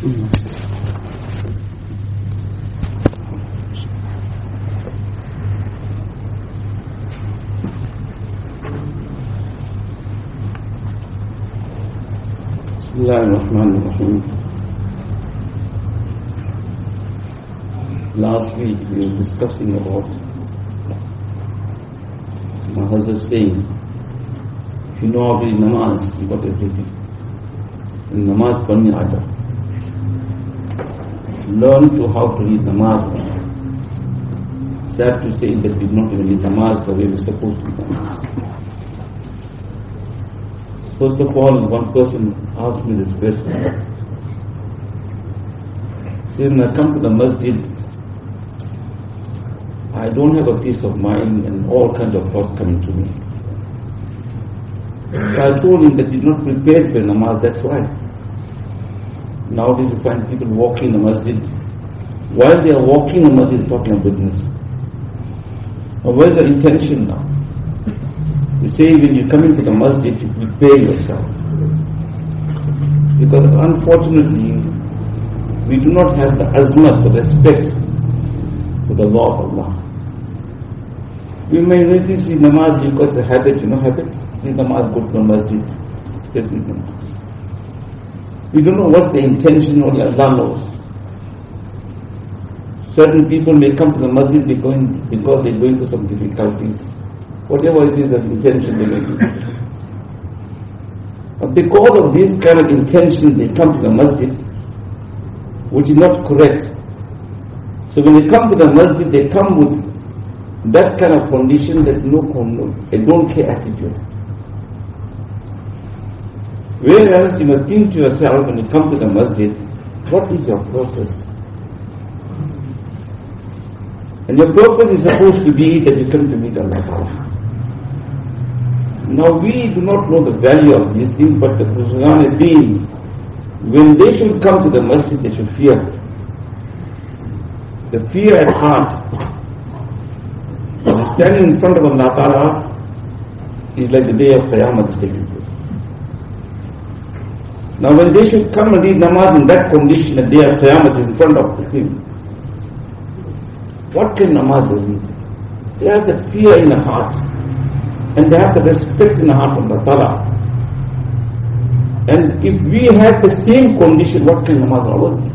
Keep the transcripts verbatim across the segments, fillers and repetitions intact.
Bismillahirrahmanirrahim. Last week we were discussing about my husband saying, if you know how to read namaz, you got everything. And namaz pani aata. Learn to how to read namaz. Sad to say that we did not even read namaz the way we are supposed to read namaz. First of all, one person asked me this question. See, when I come to the masjid, I don't have a peace of mind and all kinds of thoughts coming to me. So I told him that he's not prepared for namaz, that's why. Nowadays you find people walking in the masjid. While they are walking in the masjid, talking of business. Now where's the intention now? You say when you come into the masjid, you prepare yourself. Because unfortunately, we do not have the azmat, the respect for the law of Allah. We may really see namaz because the habit, you know habit. Read namaz, go to the masjid. Just read namaz. We don't know what's the intention, only Allah knows. Certain people may come to the masjid because they're going through some difficulties. Whatever it is, the intention they may do. But because of this kind of intention, they come to the masjid, which is not correct. So when they come to the masjid, they come with that kind of condition that no, no a don't care attitude. Whereas you must think to yourself when you come to the masjid, what is your purpose? And your purpose is supposed to be that you come to meet Allah. Now we do not know the value of these things, but the Quran Deen, when they should come to the masjid, they should fear. The fear at heart, standing in front of Allah Ta'ala, is like the day of Qiyamah is taking place. Now when they should come and read namaz in that condition, the day of Qiyamah is in front of Him, what can namaz do? They have the fear in the heart. And they have the respect in the heart of Allah Ta'ala. And if we have the same condition, what can namaz do?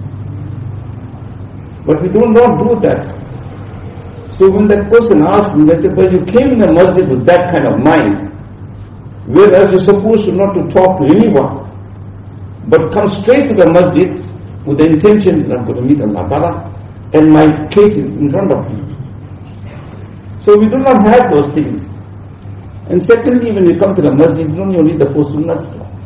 But we do not do that. So when that person asked me, they said, well, you came in the masjid with that kind of mind, whereas you're supposed to not to talk to anyone, but come straight to the masjid with the intention that I'm going to meet Allah Ta'ala, and my case is in front of you. So we do not have those things. And secondly, when you come to the masjid, you don't even read the four sunnahs.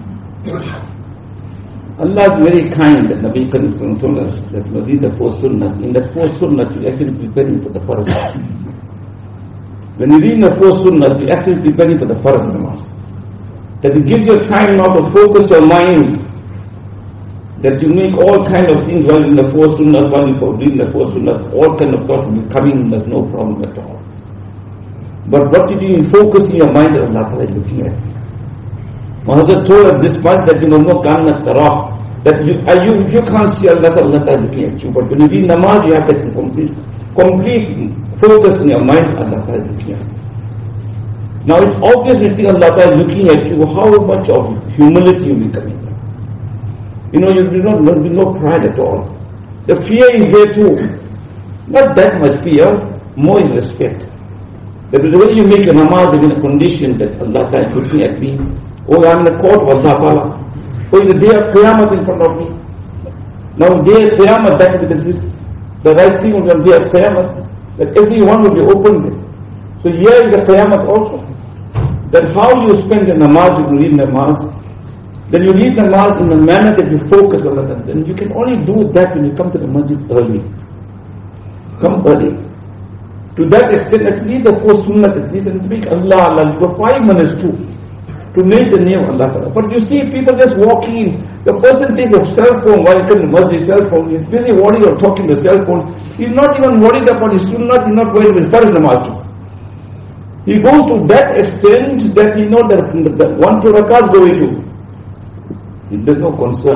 Allah is very kind that Nabi Karim told us that you read the four sunnahs. In the four sunnahs, you actually preparing for the farz. When you read the four sunnahs, you actually preparing for the farz namaz. That it gives you time now to focus your mind. That you make all kind of things while in the four sunnahs, while you read the four sunnahs, all kind of thoughts will be coming, there's no problem at all. But what you do in focusing your mind on Allah is looking at. Muhammad told us this much that you know no kannat tarah, that you, uh, you you can't see Allah, Allah is looking at you. But when you read namaz, you have that complete complete focus in your mind, Allah is looking at you. Now it's obvious that Allah is looking at you, how much of humility you will be coming. You know, you do not there will be no pride at all. The fear is there too. Not that much fear, more in respect. That the way you make a namaz in a condition that Allah is looking at me, oh, I'm in the court of Allah Ta'ala, oh, the day of Qiyamah in front of me. Now, the day of Qiyamah, that is the right thing on the day of Qiyamah, that everyone will be open. So, here is the Qiyamah also. That how you spend the namaz, you read namaz, then you read namaz in the manner that you focus on Allah. Then you can only do that when you come to the masjid early. Come early. To that extent, at least the four sunnah, at least, and speak Allah, Allah, for five minutes too, to name the name of Allah. But you see people just walking in, the person takes a cell phone while he comes to masjid, cell phone, he's busy worried or talking to the cell phone, he's not even worried about his sunnah, he's not worried about his farz namaz. He goes to that extent that he knows that, that one to rakat go into. There's no concern.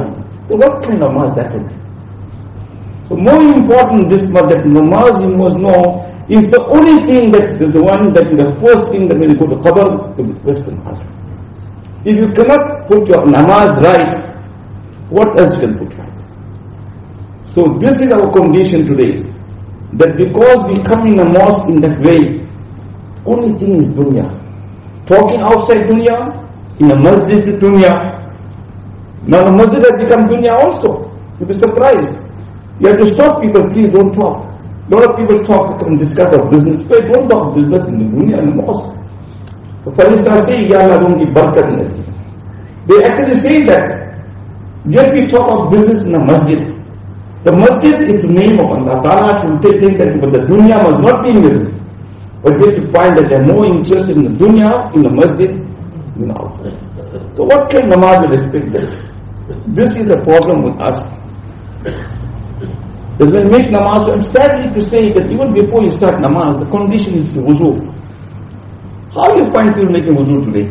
So what kind of namaz that would be? So more important this much that namaz you must know is the only thing that is the one that is the first thing that when you go to Qabr to be question asked. If you cannot put your namaz right, what else you can put right? So this is our condition today. That because we come in a mosque in that way, only thing is dunya. Talking outside dunya, in a masjid is dunya. Now the masjid has become dunya also. You'll be surprised. You have to stop people, please don't talk. A lot of people talk and discuss of business, but don't talk business in the dunya and the mosque. The Farishta say, Ya Allah, don't give barakat in it. They actually say that, yet we talk of business in a masjid. The masjid is the name of Allah Ta'ala to think that but the dunya must not be in it. But we have to find that they are more interested in the dunya, in the masjid, than outside. So what can namaz respect that? This is a problem with us. That when we make namaz, I'm sadly to say that even before you start namaz, the condition is the wuzu. How do you find people making wuzu today?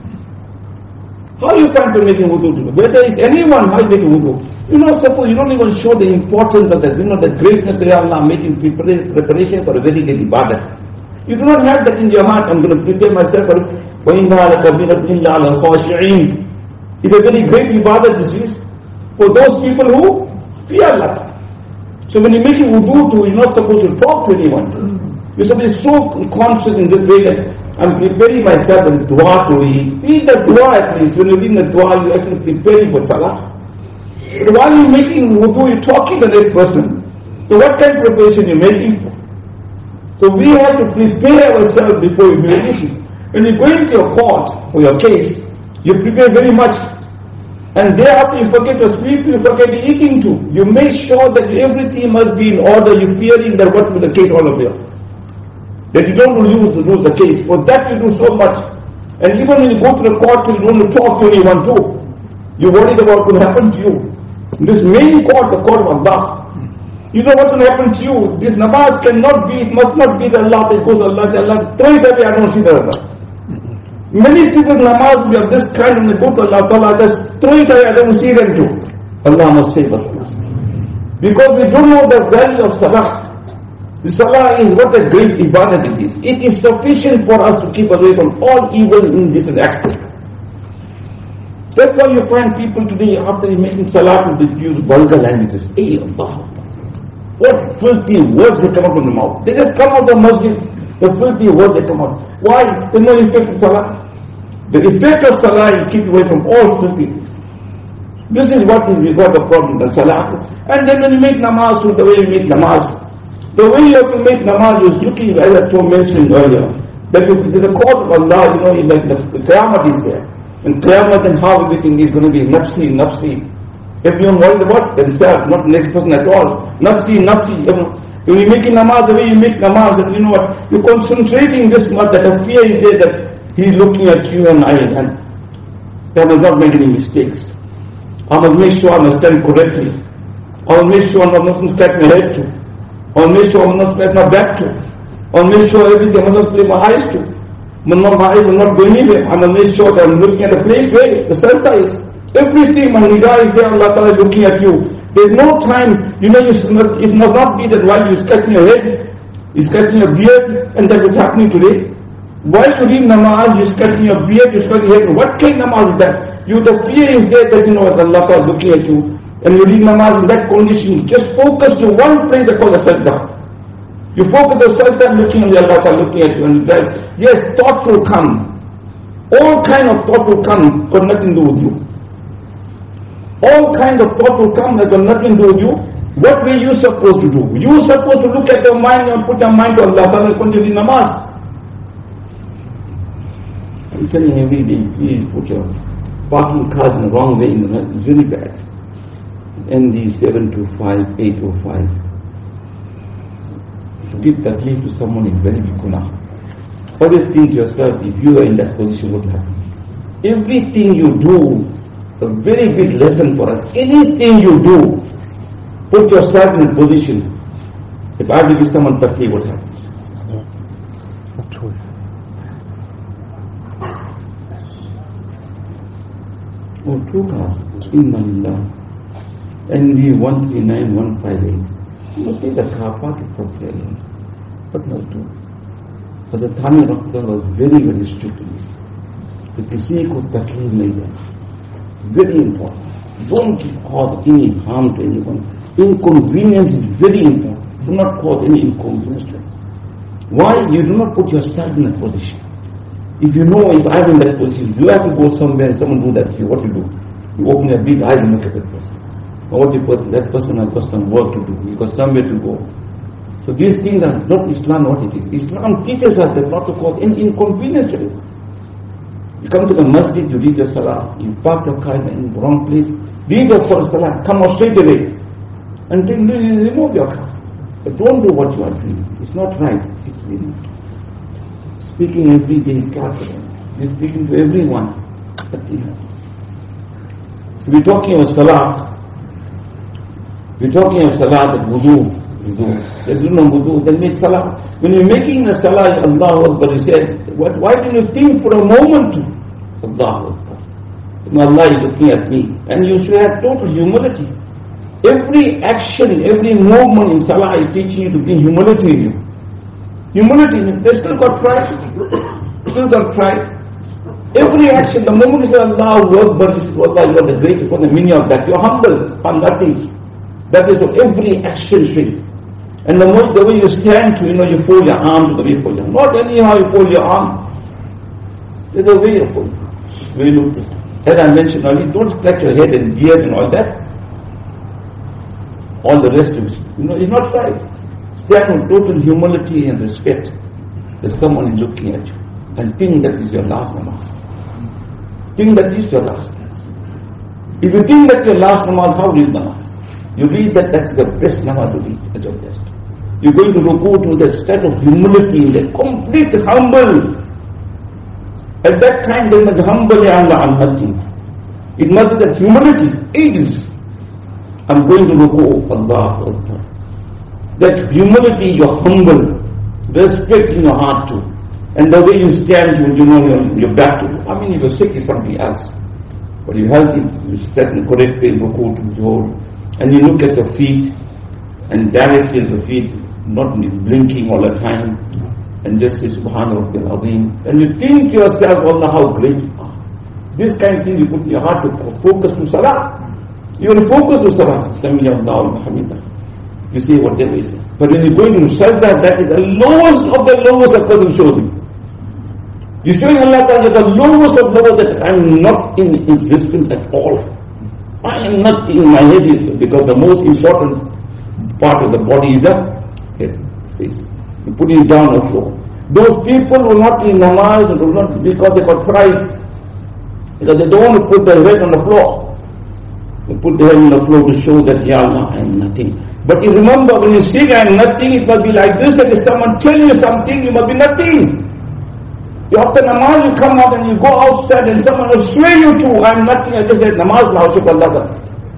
How do you find people making wuzu today? Whether it's anyone, how you making wuzu? You know, suppose you don't even show the importance of that, you know, the greatness of Allah making preparation for a very great ibadah. You do not have that in your heart, I'm going to prepare myself for it. وَإِنَّهَا لَكَبِيرَةٌ إِلَّا عَلَى الْخَاشِعِينَ. It's a very great ibadah, this is, for those people who fear Allah. So when you're making wudu to, you're not supposed to talk to anyone. You're supposed to be so conscious in this way that I'm preparing myself with dua to read. Read the dua at least. When you're reading the dua, you're actually preparing for salah. But while you're making wudu, you're talking to the next person. So what kind of preparation you're making for? So we have to prepare ourselves before we do anything. When you go into your court for your case, you prepare very much. And thereafter you forget to sleep, you forget eating too. You make sure that everything must be in order. You're fearing that what will the case all of you. That you don't lose, lose the case. For that you do so much. And even when you go to the court, you don't talk to anyone too. You're worried about what will happen to you. This main court, the court of Allah. You know what will happen to you. This namaz cannot be, it must not be the Allah that goes Allah, the Allah, throw it away, I don't see the Allah. Many people namaz we have this kind and they go to Allah Ta'ala, just throw it away, I don't see them too. Allah must save us. Because we don't know the value of salah. The salah is what a great ibadah it is. It is sufficient for us to keep away from all evil in this aspect. That's why you find people today, after making salah, they use vulgar languages. Hey, Allah. What filthy words they come out from the mouth. They just come out of the masjid. The filthy words they come out. Why? There's no effect of salah. The effect of salah is keep away from all filthy things. This is what is we got the problem with salah. And then when you make namaz, the way you make namaz, the way you have to make namaz is looking, as I told mentioned earlier, that if it is a call of Allah, you know, like the, the Qiyamah is there. And Qiyamah and how everything is going to be nafsi, nafsi. Everyone worried about themselves, not the next person at all. Nafsi, nafsi. When you're making namaz, the way you make namaz, and you know what, you're concentrating this much that a fear is there that he's looking at you and I, and I must not make any mistakes. I must make sure I must stand correctly. I will make sure I must not scratch my head to. I will make sure I must not scratch my back to. I will make sure everything I must not play my eyes to. My eyes will not go anywhere. I must make sure that I'm looking at the place where the center is. Everything, my nidah is there, Allah Ta'ala is looking at you. There's no time, you know, it must not be that while you're scratching your head, you're scratching your beard, and that's what's happening today. While you read namaz, you're scratching your beard, you're scratching your head. What kind of namaz is that? You, the fear is there that you know what Allah Ta'ala is looking at you. And you read namaz in that condition, just focus to one place that calls the sajda. You focus on sajda looking at Allah Ta'ala looking at you, and that, yes, thoughts will come. All kind of thoughts will come, but nothing to do with you. All kind of thought will come that got nothing to do with you. What were you supposed to do? You were supposed to look at your mind and put your mind to Allah Ta'ala when you read namaz. I'm telling you every day, please put your parking cars in the wrong way in the night. It's really bad. N D seven two five eight oh five. To give that leave to someone is very big gunah. Always think to yourself, if you are in that position, what will happen? Everything you do, a very big lesson for us. Anything you do, put yourself in a position. If I give someone takli, what happens? Oh, true cause. Inna lillah. N B one three nine one five eight. You must take the car, park it properly. But no do. But the Thani Doctor was very, very strict in this. So किसी को तकलीफ नहीं देना. Very important. Don't cause any harm to anyone. Inconvenience is very important. Do not cause any inconvenience to anyone. Why? You do not put yourself in that position. If you know, if I'm in that position, you have to go somewhere and someone do that to you, what you do? You open your big eyes and look at that person. Or what you put, that person has got some work to do, he got somewhere to go. So these things are not Islam what it is. Islam teaches us that not to cause any inconvenience to you. You come to the masjid, you read your salah, you park your car in the wrong place, read your salah, come out straight away, and then remove your car. But don't do what you are doing. It's not right. It's really speaking every day, you're speaking to everyone. But you know. So we're talking about salah. We're talking of salah, that wudu, wudu. There's no wudu, then make salah. When you're making a salah, Allahu Akbar, you said, what, why didn't you think for a moment to Allahu Akbar? Allah is looking at me. And you should have total humility. Every action, every movement in salah is teaching you to bring humility in you. Humility, they still got pride. Still got pride. Every action, the moment you say Allahu Akbar, you say, Allah, you are the greatest. What the meaning of that? You're humble on nothing. That is what every action should. And the, more, the way you stand to, you know, you fold your arms, the way you fold your arms. Not anyhow you fold your arm. There's a way you fold your arms. Way you look at it. As I mentioned earlier, don't scratch your head and beard and all that. All the rest of it, you know, it's not right. Stand with total humility and respect that someone is looking at you. And think that is your last namaz. Think that is your last namaz. If you think that your last namaz, how read namaz? You read that that's the best namaz to read as your best. You're going to ruku to the state of humility, the complete humble. At that time they must humble Allah on nothing. It must be that humility is. I'm going to ruku, Allahu Akbar. That humility, you're humble, respect in your heart too. And the way you stand, you, you know, your, your back to. I mean, if you're sick, it's something else. But you have it, you stand in correct way, ruku to hold. And you look at your feet, and directly at the feet, not blinking all the time, and just say Subhana Rabbil Azim. And you think to yourself, Allah, how great you are. This kind of thing you put in your heart to focus to Salah. You will focus to Salah. You say whatever is. But when you're going to Sajda, that is the lowest of the lowest a person shows you. You're showing Allah that the lowest of lowest, that I am not in existence at all. I am nothing in my head, because the most important part of the body is the head, face. You put it down on the floor. Those people will not in namaz, will not, because they got pride. Because they don't want to put their head on the floor. They put their head on the floor to show that, Ya Allah, I am nothing. But you remember, when you say I am nothing, it must be like this, that if someone tell you something, you must be nothing. You after namaz, you come out and you go outside and someone will swear you to, I am nothing, I just said namaz, how should Allah.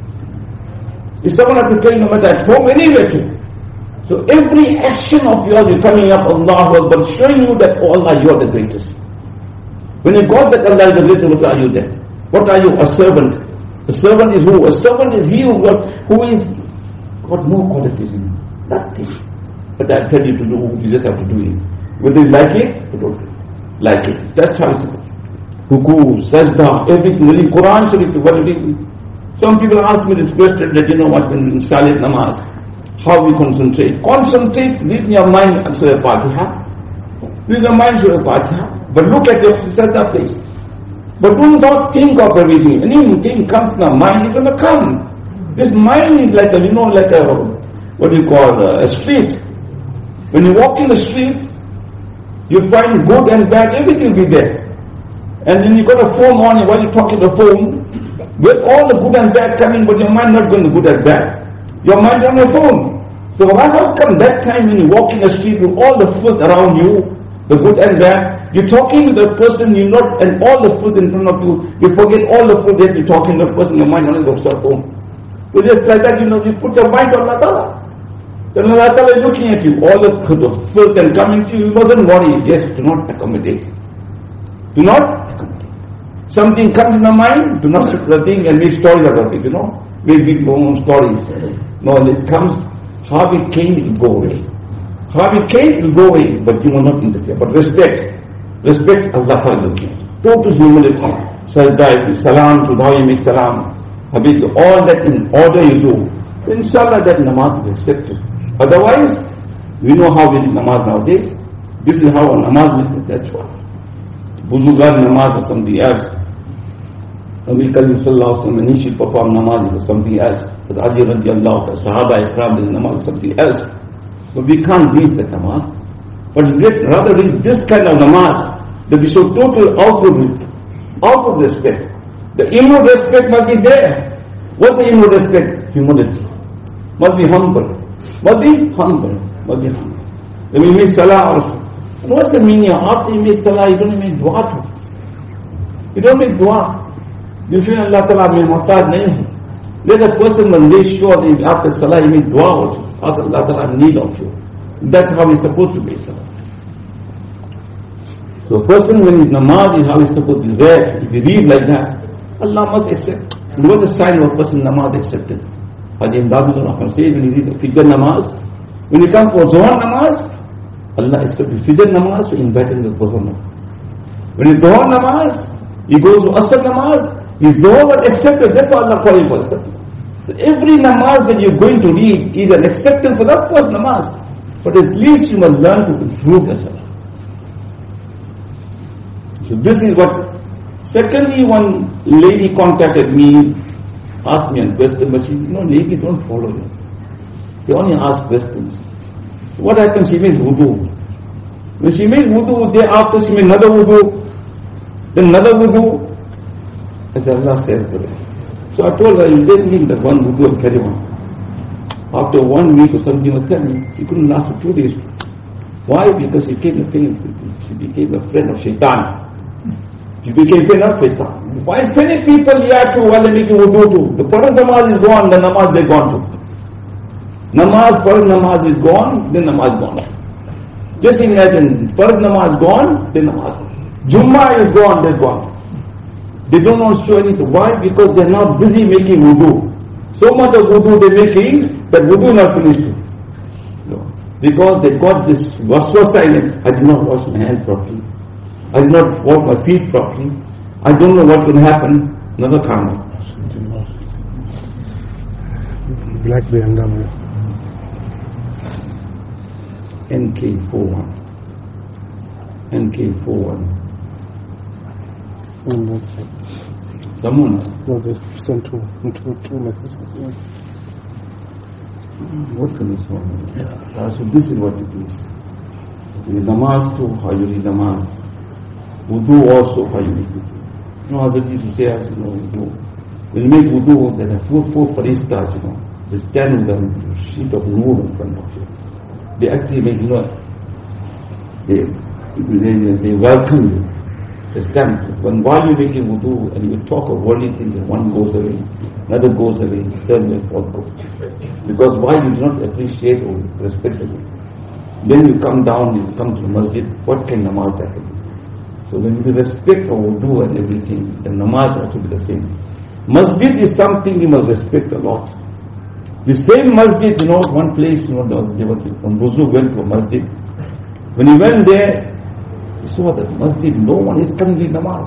If someone has to tell you namaz at home, anywhere too. So every action of yours is coming up, Allahu Akbar, showing you that, oh Allah, you are the greatest. When you got that Allah is the greatest, what are you then? What are you? A servant. A servant is who? A servant is he who, got, who is got no qualities in him. Nothing. But I tell you to do, you just have to do it. Whether you like it, or don't like it. That's how it's supposed to be. Ruku, sajda, everything. Really, Quran Sharif, what do you Some people ask me this question that, you know what, when we Salat namaz, how we concentrate. Concentrate, leave your mind on Surah Fatiha. Leave your mind Surah Fatiha. But look at your sajda place. But do not think of everything. Anything comes to the mind, it's going to come. This mind is like a, you know, like a, what do you call, a, a street. When you walk in the street, you find good and bad, everything will be there. And then you got a phone on you while you're talking to the phone, with all the good and bad coming, but your mind not going to good and bad. Your mind on your phone. So how come that time when you walk in the street with all the filth around you, the good and bad, you're talking to the person, you not, and all the filth in front of you, you forget all the filth that you're talking to the person, your mind only goes to the phone. So just like that, you know, you put your mind on Allah Ta'ala. Then Allah Ta'ala is looking at you, all the filth and coming to you, you mustn't worry. Yes, do not accommodate. Do not accommodate. Something comes in the mind, do not sit the thing and make stories about it, you know. with big long stories. No, when it comes, Harvey Kane will go away. Harvey Kane will go away, but you will not interfere. But respect. Respect Allah Ta'ala. Total humility. Sajda, salam to how you make salam. Habib, all that in order you do. Inshallah that namaz is accepted. Otherwise, we know how we do namaz nowadays. This is how a namaz is, that's what. Buzugar namaz is something else. Nabi Karim Sallallahu Alaihi Wasallam, when he should perform namaz is something else. But Ali radiallahu ta'ala, Sahaba Ikram, is namaz is something else. But we can't reach that namaz. But rather reach this kind of namaz, that we show total outward, outward respect. The inward respect must be there. What's the inward respect? Humility. Must be humble. Must be humble. Must be humble. When we make salah also. And what's the meaning? After you make salah, you don't make dua too. You don't make dua. You feel Allah Ta'ala mein muhtaj nahi hu. Let a person when they sure that after salah he make dua also. After Allah Ta'ala need of you. That's how he's supposed to make salah. So a person when he's namaz is how he's supposed to react. If he read like that, Allah must accept. And what is the sign of a person namaz accepted? Haji Imdadul Rahman says when he reads the Fijr namaz, when he comes for Zohar namaz, Allah accepts the Fijr namaz, so invite him to Zohar namaz. When he Zohar namaz, he goes to Asr namaz, his Zohar was accepted, that's what Allah calls him for accepted. So every namaz that you're going to read is an acceptance for that first namaz. But at least you must learn to improve yourself. So this is what. Secondly, one lady contacted me, asked me a question, but she, you know, ladies don't follow you. They only ask questions. So what happened? She made wudu. When she made wudu, day after she made another wudu, then another wudu. I said, Allah says to her. So I told her, you didn't mean that one wudu and carry on. After one week or something was telling, she couldn't last for two days. Why? Because she became a friend, she became a friend of shaitan. She became friend of shaitan. Why many people here to while they're making wudu to? The first namaz is gone, the namaz they're gone to. Namaz, first namaz is gone, then namaz gone. Just imagine, first namaz gone, then namaz gone. Jummah is gone, they're gone. They don't want to show anything. Why? Because they're not busy making wudu. So much of wudu they're making, that wudu is not finished. No. Because they got this waswasa in it. I did not wash my hands properly. I did not wash my feet properly. I don't know what will happen. Another karma. Black B M W. N K forty-one. N K forty-one. Mm, that's it. Someone? No, they sent two, two, two messages. What can you say? Yeah. Uh, so this is what it is. You read namaz too, how you read namaz. Wudu also, how you read wudu. You know, Hazrat used to say, as you know, wudu. When you make wudu, there are four, four faristas, you know. They stand with a sheet of noor in front of you. They actually make, you know, they, they, they welcome you. They stand. When while you're making wudu and you talk of worldly things, one goes away, another goes away, third way, fourth goes. Because why you do not appreciate or respect it. Then you come down, you come to the masjid, what can namaz happen? So when you respect our wudu and everything, the namaz also be the same. Masjid is something you must respect a lot. The same masjid, you know, one place, you know, there was, when Buzu went to a masjid, when he went there, he saw that masjid, no one is coming to namaz.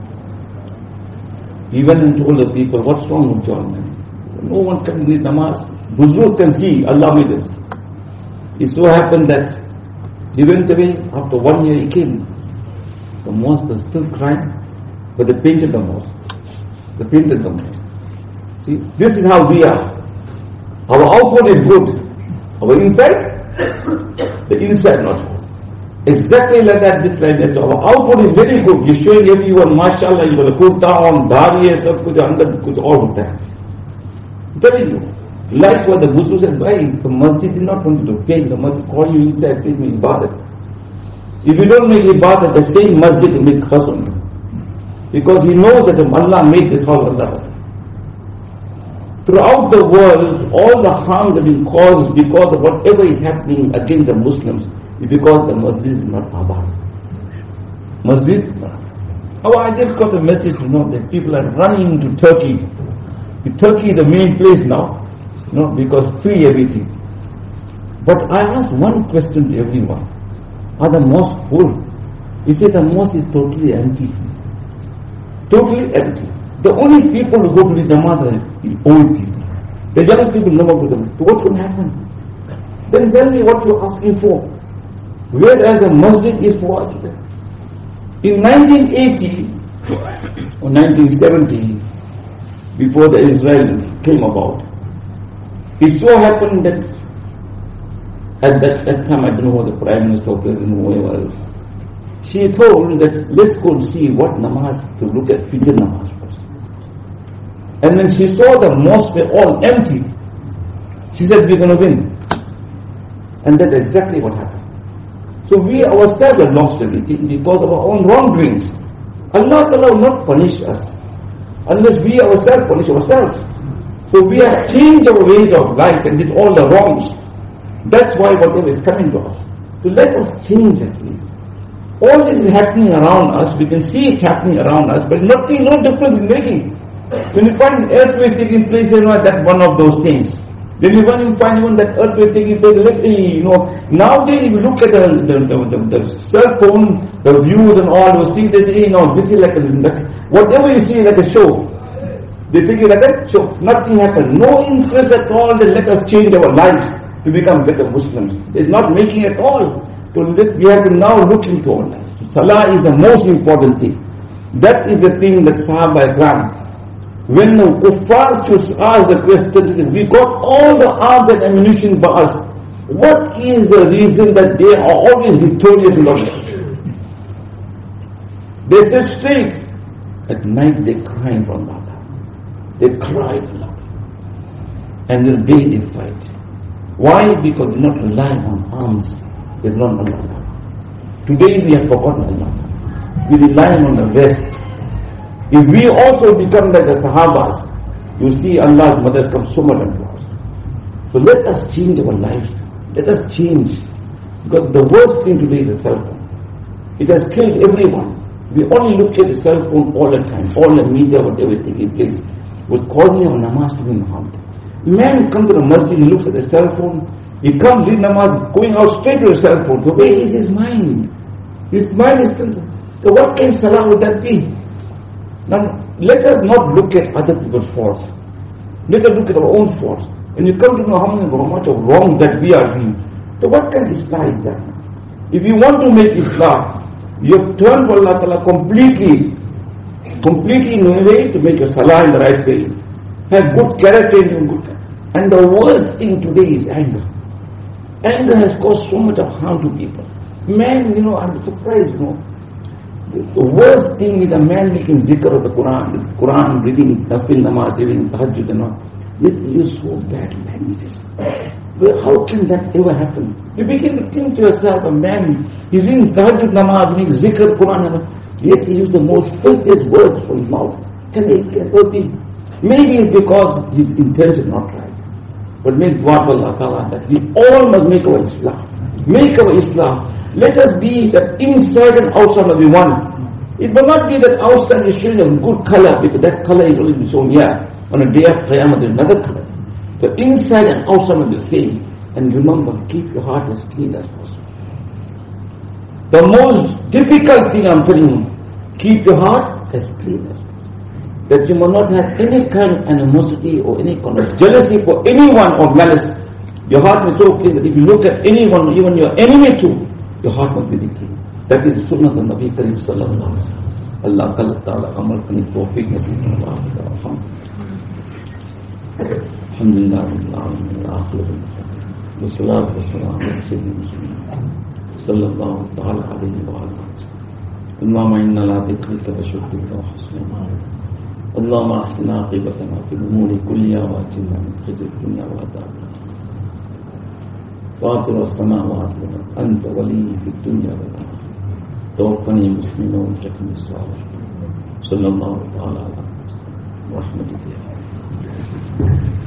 He went and told the people, what's wrong with John? No one can read namaz. Buzu can see, Allah made us. It so happened that he went away, after one year he came. The mosque was still crying, but they painted the mosque. They painted the mosque. See, this is how we are. Our outward is good. Our inside, the inside not good. Exactly like that, this like that. Our outward is very good. You're showing everyone, mashallah, you will kurta on, dari, sab kuch, andar kuch, all of that. I'm telling you. Like what the Buzu said, why? The masjid is not going to paint. The masjid call you inside, please make ibadat. If you don't make ibadat, the same masjid will make khas on you. Because he knows that Allah made this house Allah. Throughout the world, all the harm that is caused because of whatever is happening against the Muslims is because the masjid is not abad. Masjid. Oh, I just got a message, you know, that people are running to Turkey. The Turkey is the main place now, you know, because free everything. But I ask one question to everyone. Are the mosques full? You say the mosque is totally empty. Totally empty. The only people who go to the namaz are the old people. The young people never go to them. So what will happen? Then tell me what you're asking for. Whereas the masjid is for us. In nineteen eighty or nineteen seventy, before the Israel came about, it so happened that at that, that time, I don't know the Prime Minister or President or whoever else, she told that let's go and see what namaz to look at Fijr namaz first. And when she saw the mosques were all empty, she said we're going to win. And that's exactly what happened. So we ourselves have lost everything because of our own wrongdoings. Allah Ta'ala will not punish us unless we ourselves punish ourselves. So we have changed our ways of life and did all the wrongs. That's why whatever is coming to us. So let us change at least. All this is happening around us, we can see it happening around us, but nothing, no difference in making. When you find earthquake taking place, you know, that's one of those things. Then you find even that earthquake taking place, literally, you know, nowadays if you look at the, the, the, the, the cell phone, the views and all those things, they say, you know, this is like a, like, whatever you see like a show. They think it's like a show. Nothing happened. No interest at all that let us change our lives to become better Muslims. It's not making at all. So we have to now look into our lives. Salah is the most important thing. That is the thing that Sahaba Ikram, when the kuffar should ask the question, we got all the arms and ammunition for us. What is the reason that they are always victorious in life? They sit straight. At night they cry for Allah. They cry for Allah. And in the day they fight. Why? Because they not rely on arms. They rely on Allah. Today we have forgotten Allah. We rely on the West. If we also become like the Sahabas, you see Allah's mother comes so much unto us. So let us change our lives. Let us change. Because the worst thing today is the cell phone. It has killed everyone. We only look at the cell phone all the time. All the media, whatever taking place, was causing our namaz to be harmed. Man comes to the masjid, he looks at the cell phone. He comes, read namaz, going out straight to the cell phone. So where is his mind? His mind is still. So what kind of salah would that be? Now, let us not look at other people's faults. Let us look at our own faults. When you come to know how much of wrong that we are doing, so what kind of Islam is that? If you want to make Islam, you have turned to Allah Ta'ala completely, completely in a way to make your salah in the right way. Have good character in good character. And the worst thing today is anger. Anger has caused so much of harm to people. Man, you know, I'm surprised, you know. The worst thing is a man making zikr of the Quran, the Quran reading, tafil namaz, reading tahajjud and all. It is so bad languages. Well, how can that ever happen? You begin to think to yourself, a man, he's reading tahajjud namaz, reading zikr, Quran and all, yet he used the most filthiest words from his mouth. Can it ever be? Maybe it's because his intention is not right. But make dua to Allah Ta'ala that we all must make our Islam. Make our Islam. Let us be that inside and outside of the one. It will not be that outside is showing a good color, because that color is only shown here. On a day of Qiyamah there is another color. The inside and outside are the same. And remember, keep your heart as clean as possible. The most difficult thing I'm telling you, keep your heart as clean as possible. That you must not have any kind of animosity or any kind of jealousy for anyone or malice. Your heart is so clean that if you look at anyone, even your enemy too, your heart must be clean. That is the sunnah of Nabi Kareem Sallallahu Alaihi Wasallam. Allah Ta'ala amal kani tawfiq nasib Allah. Alhamdulillah Rabbil Alamin. Wa salatu wa salam ala Sayyidina Sallallahu Ta'ala Alaihi wa alihi. Allahumma inna la dhikrika wa shukrika wa husni ibadatik. Allahumma ahsina aqibatana fil umuri kulliha wa ajirna min khizyi dunya wa adhab. فاطر السماوات والأرض أنت ولي في الدنيا والآخرة توفني مسلما والحقني بالصالحين صلى الله تعالى على محمد ورحمته.